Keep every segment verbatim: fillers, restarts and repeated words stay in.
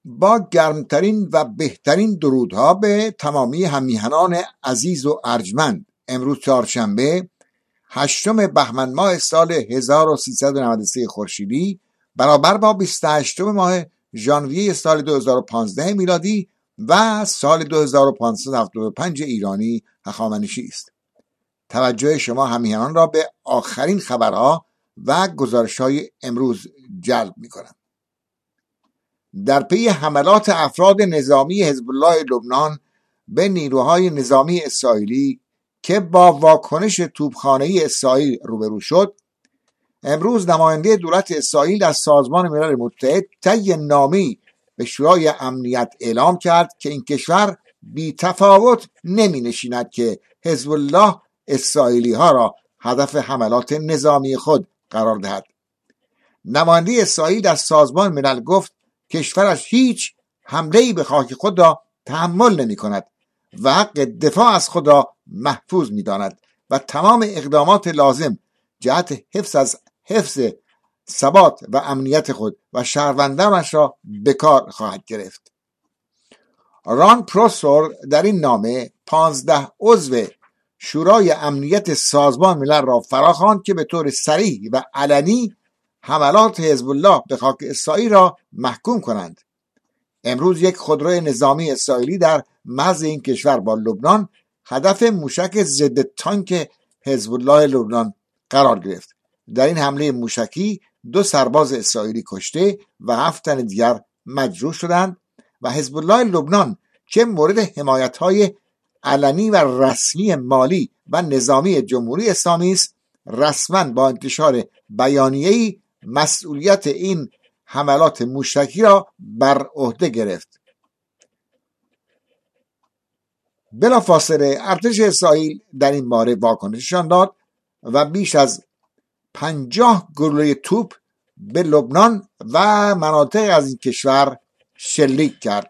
با گرمترین و بهترین درودها به تمامی هممیهنان عزیز و ارجمند، امروز چهارشنبه هشتم بهمن ماه سال هزار و سیصد و نود و سه خورشیدی برابر با بیست و هشتم ماه ژانویه سال دو هزار و پانزده میلادی و سال دو هزار و پانصد و هفتاد و پنج ایرانی هخامنشی است. توجه شما هممیهنان را به آخرین خبرها و گزارش‌های امروز جلب می‌کنم. در پی حملات افراد نظامی حزب الله لبنان به نیروهای نظامی اسرائیلی که با واکنش توپخانه‌ای اسرائیل روبرو شد، امروز نماینده دولت اسرائیل از سازمان ملل متحد طی نامه‌ای به شورای امنیت اعلام کرد که این کشور بی تفاوت نمی نشیند که حزب الله اسرائیلی ها را هدف حملات نظامی خود قرار دهد. نماینده اسرائیل در سازمان ملل گفت کشورش هیچ حمله‌ای به خاک خود را تحمل نمی کند و حق دفاع از خود را محفوظ می داند و تمام اقدامات لازم جهت حفظ از حفظ ثبات و امنیت خود و شهروندانش را به کار خواهد گرفت. ران پروسور در این نامه پانزده عضو شورای امنیت سازمان ملل را فراخواند که به طور صریح و علنی حملات حزب الله به خاک اسرائیل را محکوم کنند. امروز یک خودروی نظامی اسرائیلی در مرز این کشور با لبنان هدف موشک ضد تانک حزب الله لبنان قرار گرفت. در این حمله موشکی دو سرباز اسرائیلی کشته و هفت تن دیگر مجروح شدند و حزب الله لبنان که مورد حمایت‌های علنی و رسمی مالی و نظامی جمهوری اسلامی است، رسما با انتشار بیانیه‌ای مسئولیت این حملات موشکی را بر عهده گرفت. بلافاصله ارتش اسرائیل در این باره واکنششان داد و بیش از پنجاه گلوله توپ به لبنان و مناطق از این کشور شلیک کرد.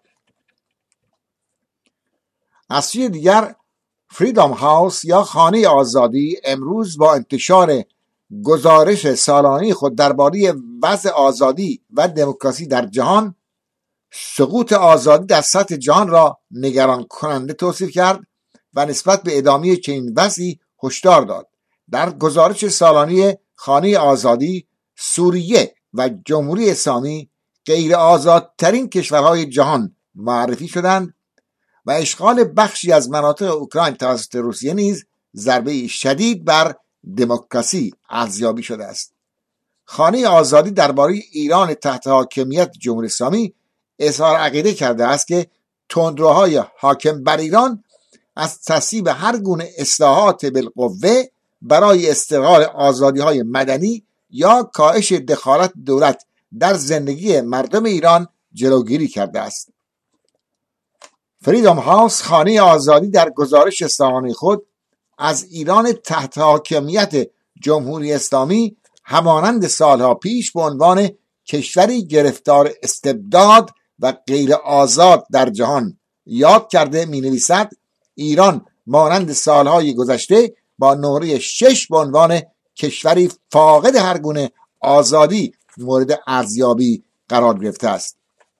از سوی دیگر فریدام هاوس یا خانه آزادی امروز با انتشار گزارش سالانه خود درباره وضع آزادی و دموکراسی در جهان، سقوط آزادی در سطح جهان را نگران کننده توصیف کرد و نسبت به ادامه چنین وضعی هشدار داد. در گزارش سالانه خانه آزادی، سوریه و جمهوری اسلامی غیر آزادترین کشورهای جهان معرفی شدند و اشغال بخشی از مناطق اوکراین توسط روسیه نیز ضربه شدید بر دموکراسی ارزیابی شده است. خانه آزادی درباره ایران تحت حاکمیت جمهوری اسلامی اظهار عقیده کرده است که تندروهای حاکم بر ایران از تصویب هر گونه اصلاحات بالقوه برای استقرار آزادی‌های مدنی یا کاهش دخالت دولت در زندگی مردم ایران جلوگیری کرده است. فریدام هاوس خانه آزادی در گزارش سالانه خود از ایران تحت حاکمیت جمهوری اسلامی همانند سالها پیش به عنوان کشوری گرفتار استبداد و غیر آزاد در جهان یاد کرده می نویسد ایران مانند سالهای گذشته با نمره شش به عنوان کشوری فاقد هر گونه آزادی مورد ارزیابی قرار گرفته است.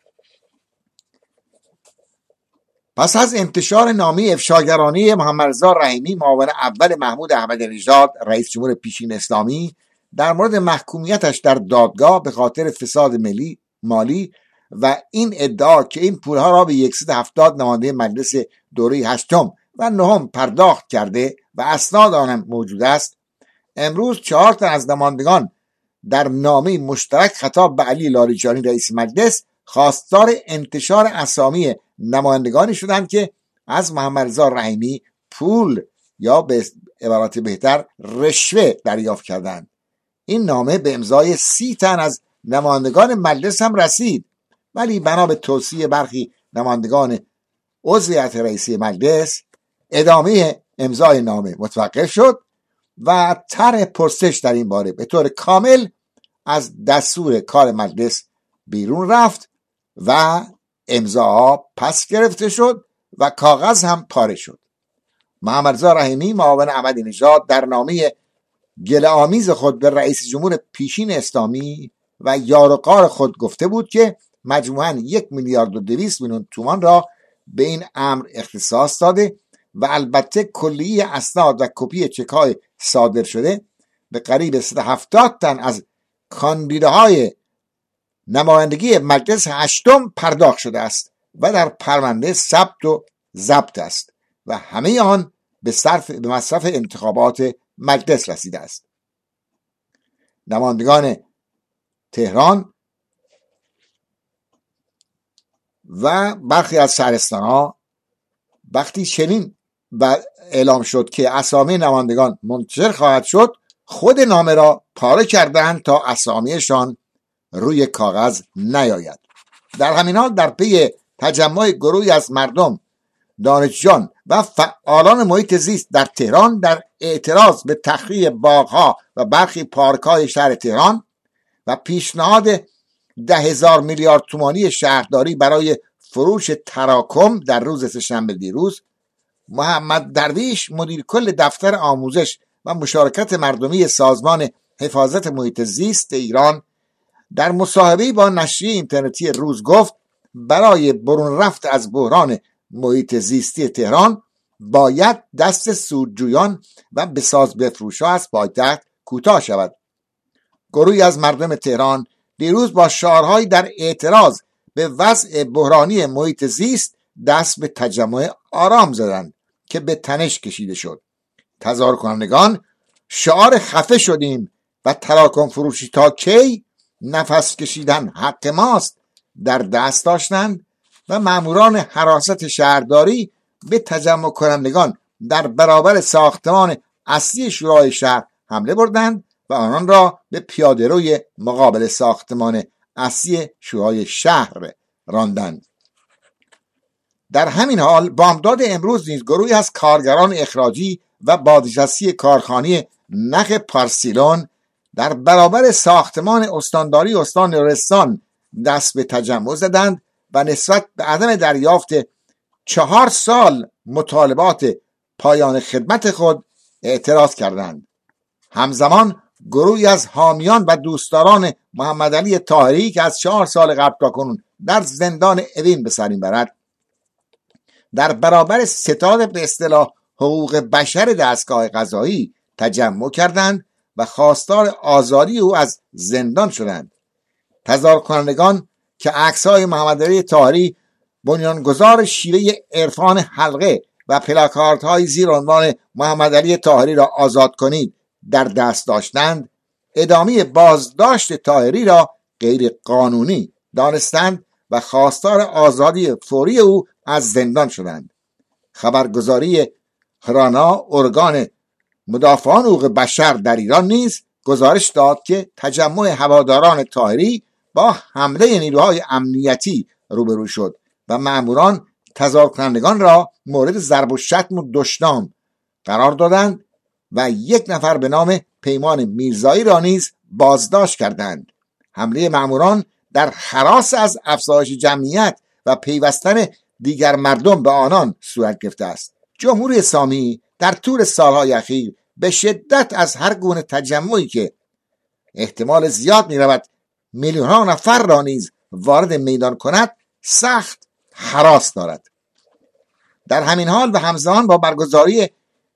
پس از انتشار نامه افشاگرانه محمد رضا رحیمی معاون اول محمود احمدی نژاد رئیس جمهور پیشین اسلامی در مورد محکومیتش در دادگاه به خاطر فساد ملی مالی و این ادعا که این پولها را به صد و هفتاد نماینده مجلس دوره هشتم و نهم پرداخت کرده و اسناد آن موجود است، امروز چهار تن از نمایندگان در نامه مشترک خطاب به علی لاریجانی رئیس مجلس خواستار انتشار اسامی نمایندگانی شدند که از محمد رضا رحیمی پول یا به عبارت بهتر رشوه دریافت کردند. این نامه به امضای سی تن از نمایندگان مجلس هم رسید، ولی بنا به توصیه برخی نمایندگان عضو هیئت رئیسه مجلس ادامه امضای نامه متوقف شد و طرح پرسش در این باره به طور کامل از دستور کار مجلس بیرون رفت و امضاها پس گرفته شد و کاغذ هم پاره شد. محمد رضا رحیمی معاون احمدی نژاد در نامه گله‌آمیز خود به رئیس جمهور پیشین اسلامی و یار و غار خود گفته بود که مجموعاً یک میلیارد و دویست میلیون تومان را به این امر اختصاص داده و البته کلیه اسناد و کپی چک‌های صادر شده به قریب صد و هفتاد تن از کاندیداهای نمایندگی مجلس هشتم پرداخت شده است و در پرونده ثبت و ضبط است و همه آن به صرف به مصرف انتخابات مجلس رسیده است. نمایندگان تهران و برخی از شهرستان‌ها وقتی چنین اعلام شد که اسامی نمایندگان منتشر خواهد شد، خود نامه را پاره کردند تا اسامیشان روی کاغذ نیاید. در همین حال در پی تجمع گروهی از مردم، دانشجویان و فعالان محیط زیست در تهران در اعتراض به تخریب باغ‌ها و برخی پارک‌های شهر تهران و پیشنهاد ده هزار میلیارد تومانی شهرداری برای فروش تراکم در روز سه‌شنبه دیروز، محمد درویش مدیر کل دفتر آموزش و مشارکت مردمی سازمان حفاظت محیط زیست ایران در مصاحبه‌ای با نشریه اینترنتی روز گفت برای برون رفت از بحران محیط زیستی تهران باید دست سودجویان و بساز بفروش‌ها از پایتخت کوتاه شود. گروهی از مردم تهران دیروز با شعارهایی در اعتراض به وضع بحرانی محیط زیست دست به تجمع آرام زدند که به تنش کشیده شد. تظاهر کنندگان شعار خفه شدیم و تراکم فروشی تا کی، نفس کشیدن حق ماست در دست داشتند و ماموران حراست شهرداری به تجمع کنندگان در برابر ساختمان اصلی شورای شهر حمله بردند و آنان را به پیاده‌روی مقابل ساختمان اصلی شورای شهر راندند. در همین حال بامداد امروز نیز گروهی از کارگران اخراجی و بازنشسته کارخانه نخ پارسیلون در برابر ساختمان استانداری استان لرستان دست به تجمع زدند و نسبت به عدم دریافت چهار سال مطالبات پایان خدمت خود اعتراض کردند. همزمان گروهی از حامیان و دوستداران محمد علی طاهری که از چهار سال قبل تا کنون در زندان اوین به سر میبرد در برابر ستاد به اصطلاح حقوق بشر دستگاه قضایی تجمع کردند و خواستار آزادی او از زندان شدند. تظاهر کنندگان که عکس‌های محمد علی طاهری بنیانگذار شیوه عرفان حلقه و پلاکاردهای زیر عنوان محمد علی طاهری را آزاد کنید در دست داشتند، ادامه بازداشت طاهری را غیر قانونی دانستند و خواستار آزادی فوری او از زندان شدند. خبرگزاری هرانا، ارگان مدافعان حقوق بشر در ایران نیز گزارش داد که تجمع هواداران طاهری با حمله نیروهای امنیتی روبرو شد و ماموران تظاهر کنندگان را مورد ضرب و شتم و دشنام قرار دادند و یک نفر به نام پیمان میرزایی را نیز بازداشت کردند. حمله ماموران در هراس از افزایش جمعیت و پیوستن دیگر مردم به آنان صورت گرفته است. جمهوری اسلامی در طول سالهای اخیر به شدت از هر گونه تجمعی که احتمال زیاد می رود میلیون ها نفر را نیز وارد میدان کند سخت هراس دارد. در همین حال و همزمان با برگزاری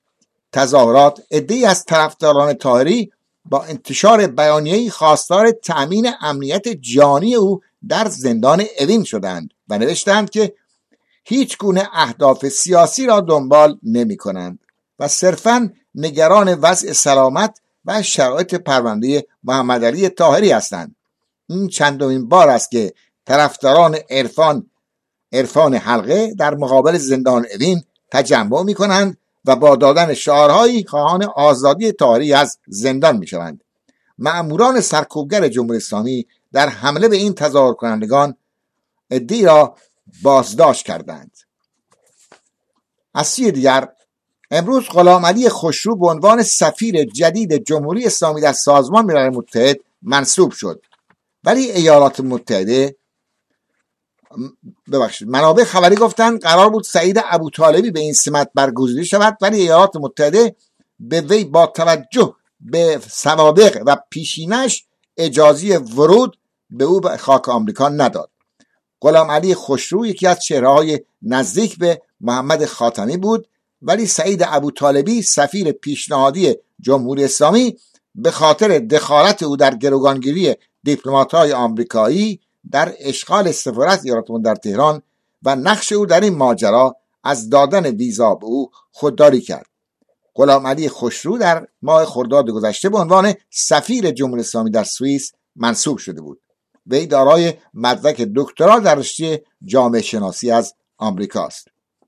تظاهرات، عده‌ای از طرفداران طاهری با انتشار بیانیه‌ای خواستار تأمین امنیت جانی او در زندان اوین شدند و نوشتند که هیچ گونه اهداف سیاسی را دنبال نمی کنند و صرفاً نگران وضع سلامت و شرایط پرونده محمد علی طاهری هستند. این چندمین بار است که طرفداران عرفان عرفان حلقه در مقابل زندان اوین تجمع می کنند و با دادن شعارهایی خواهان آزادی طاهری از زندان می شوند. مأموران سرکوبگر جمهوری اسلامی در حمله به این تظاهر کنندگان عده‌ای را بازداشت کردند. از سوی دیگر امروز غلام علی خوشرو به عنوان سفیر جدید جمهوری اسلامی در سازمان ملل متحد منصوب شد، ولی ایالات متحده ببخشید منابع خبری گفتند قرار بود سعید ابوطالبی به این سمت برگزیده شود، ولی ایالات متحده به وی با توجه به سوابق و پیشینش اجازه ورود به او به خاک آمریکا نداد. غلام علی خوشرو یکی از چهره‌های نزدیک به محمد خاتمی بود، ولی سعید ابوطالبی سفیر پیشنهادی جمهوری اسلامی به خاطر دخالت او در گروگانگیری دیپلمات‌های آمریکایی در اشغال سفارت ایالات در تهران و نقش او در این ماجرا از دادن ویزا به او خودداری کرد. غلام علی خوشرو در ماه خرداد گذشته به عنوان سفیر جمهوری اسلامی در سوئیس منصوب شده بود. وی دارای مدرک دکترا در رشته جامعه شناسی از آمریکا است.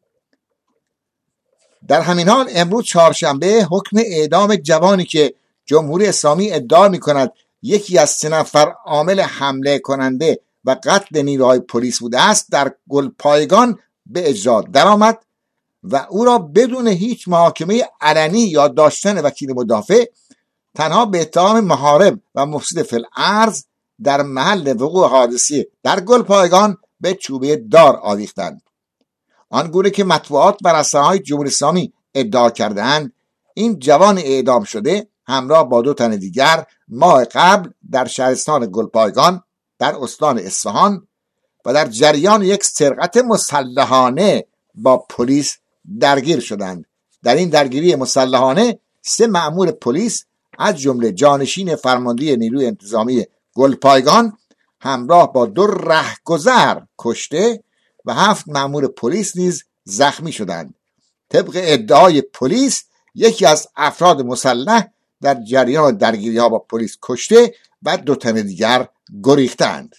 در همین حال امروز چهارشنبه حکم اعدام جوانی که جمهوری اسلامی ادعا می‌کند یکی از سه نفر عامل حمله کننده و قتل نیروهای پلیس بوده است در گلپایگان به اجرا درآمد و او را بدون هیچ محاکمه علنی یا داشتن وکیل مدافع تنها به اتهام محارب و مفسد فی الارض در محل وقوع حادثه در گلپایگان به چوبه دار آویختند. آنگونه که مطبوعات و رسانه‌های جمهوری اسلامی ادعا کرده‌اند، این جوان اعدام شده همراه با دو تن دیگر ماه قبل در شهرستان گلپایگان در استان اصفهان و در جریان یک سرقت مسلحانه با پلیس درگیر شدند. در این درگیری مسلحانه سه مأمور پلیس از جمله جانشین فرمانده نیروی انتظامی گلپایگان همراه با دو رهگذر کشته و هفت مأمور پلیس نیز زخمی شدند. طبق ادعای پلیس یکی از افراد مسلح در جریان درگیری ها با پلیس کشته و دو تن دیگر گریختند.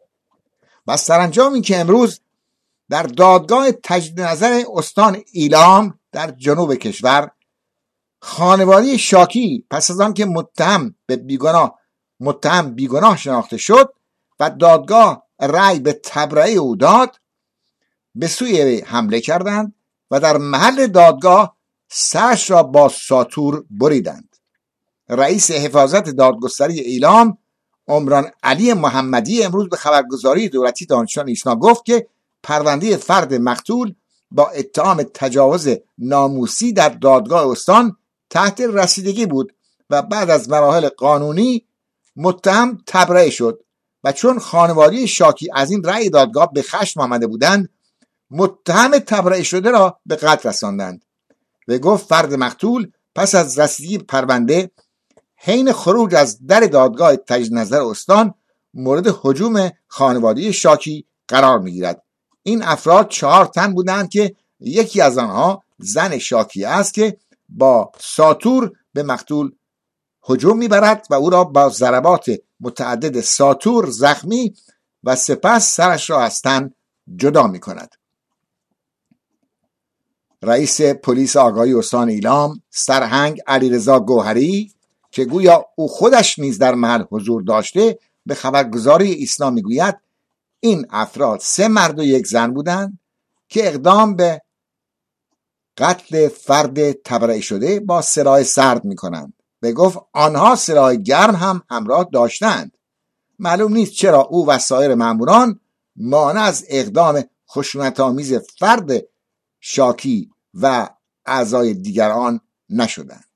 و سرانجام این که امروز در دادگاه تجدید نظر استان ایلام در جنوب کشور خانواده شاکی پس از آن که متهم به بیگناه متهم بیگناه شناخته شد و دادگاه رأی به تبرئه او داد، به سوی حمله کردند و در محل دادگاه سرش را با ساطور بریدند. رئیس حفاظت دادگستری ایلام عمران علی محمدی امروز به خبرگزاری دولتی دانشان ایسنا گفت که پرونده فرد مقتول با اتهام تجاوز ناموسی در دادگاه استان تحت رسیدگی بود و بعد از مراحل قانونی متهم تبرئه شد و چون خانواده شاکی از این رأی دادگاه به خشم آمده بودند، متهم تبرئه شده را به قتل رساندند. و گفت فرد مقتول پس از رسیدگی پرونده حین خروج از در دادگاه تجدید نظر استان مورد هجوم خانواده شاکی قرار میگیرد. این افراد چهار تن بودند که یکی از آنها زن شاکی است که با ساطور به مقتول هجوم میبرد و او را با ضربات متعدد ساطور زخمی و سپس سرش را از تن جدا میکند. رئیس پلیس آگاهی استان ایلام سرهنگ علیرضا گوهری که گویا او خودش نیز در محل حضور داشته به خبرگزاری ایسنا میگوید این افراد سه مرد و یک زن بودند که اقدام به قتل فرد تبرئه شده با سلاح سرد میکنند. به گفت آنها سلاح گرم هم همراه داشتند. معلوم نیست چرا او و سایر ماموران مانع از اقدام خشونت‌آمیز فرد شاکی و اعضای دیگر آن نشدند.